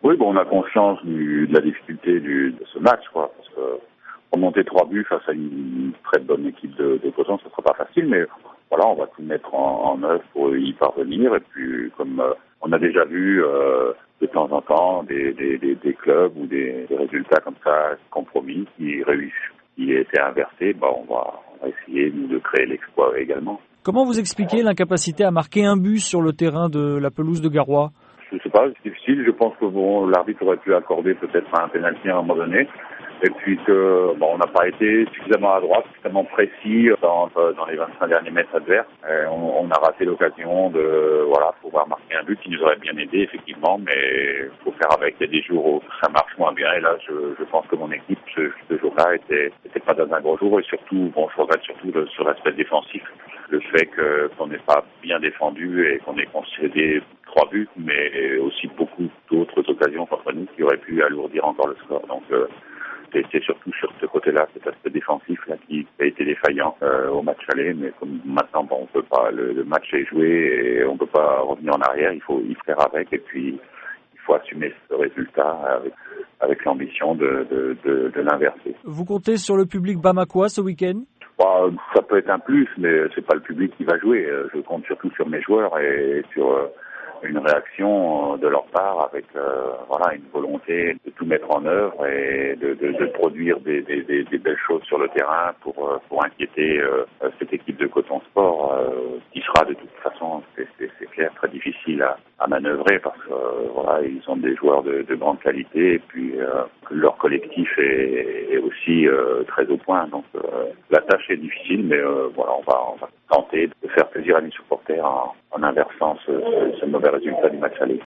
Oui, bon, on a conscience de la difficulté de ce match, quoi, parce que remonter 3 buts face à une très bonne équipe de Coton, ce sera pas facile, mais voilà, on va tout mettre en œuvre pour y parvenir. Et puis, comme on a déjà vu de temps en temps des clubs ou des résultats comme ça, compromis, qui réussissent, qui étaient inversés, on va essayer nous, de créer l'exploit également. Comment vous expliquez l'incapacité à marquer un but sur le terrain de la pelouse de Garoua? Je sais pas, c'est difficile. Je pense que l'arbitre aurait pu accorder peut-être un pénalty à un moment donné. Et puis que on n'a pas été suffisamment à droite, suffisamment précis dans les 25 derniers mètres adverses. On a raté l'occasion de pouvoir marquer un but qui nous aurait bien aidé effectivement, mais faut faire avec. Il y a des jours où ça marche moins bien et là je pense que mon équipe ce jour-là était pas dans un gros jour et surtout je regrette surtout sur l'aspect défensif le fait qu'on n'ait pas bien défendu et qu'on ait concédé 3 buts, mais aussi beaucoup d'autres occasions contre nous qui auraient pu alourdir encore le score. Donc c'est surtout sur ce côté-là, cet aspect défensif là qui a été défaillant au match aller, mais comme maintenant on peut pas, le match est joué et on peut pas revenir en arrière, il faut y faire avec et puis il faut assumer ce résultat avec l'ambition de l'inverser. Vous comptez sur le public bamakois ce week-end? Ça peut être un plus, mais c'est pas le public qui va jouer. Je compte surtout sur mes joueurs et sur une réaction de leur part avec une volonté de tout mettre en œuvre et de produire des belles choses sur le terrain pour inquiéter cette équipe de Coton Sport qui sera de toute façon, c'est clair, très difficile à manœuvrer parce que ils ont des joueurs de grande qualité et puis leur collectif est aussi très au point. Donc la tâche est difficile, mais on va tenter de faire plaisir à mes supporters en inversant ce mauvais résultat du match aller.